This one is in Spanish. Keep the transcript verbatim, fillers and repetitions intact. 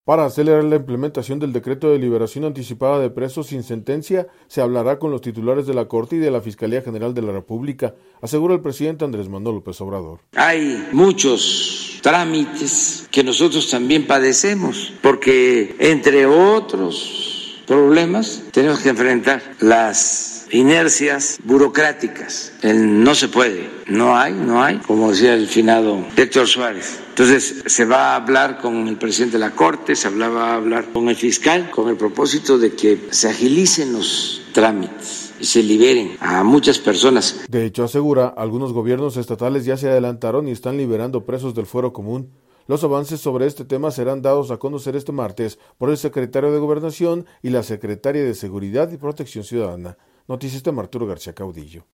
Para acelerar la implementación del decreto de liberación anticipada de presos sin sentencia, se hablará con los titulares de la Corte y de la Fiscalía General de la República, asegura el presidente Andrés Manuel López Obrador. Hay muchos trámites que nosotros también padecemos, porque entre otros problemas tenemos que enfrentar las inercias burocráticas. El no se puede, no hay, no hay, como decía el finado Héctor Suárez. Entonces se va a hablar con el presidente de la Corte, se va a hablar con el fiscal, con el propósito de que se agilicen los trámites y se liberen a muchas personas. De hecho, asegura, algunos gobiernos estatales ya se adelantaron y están liberando presos del fuero común. Los avances sobre este tema serán dados a conocer este martes por el secretario de Gobernación y la secretaria de Seguridad y Protección Ciudadana. Noticias de Arturo García Caudillo.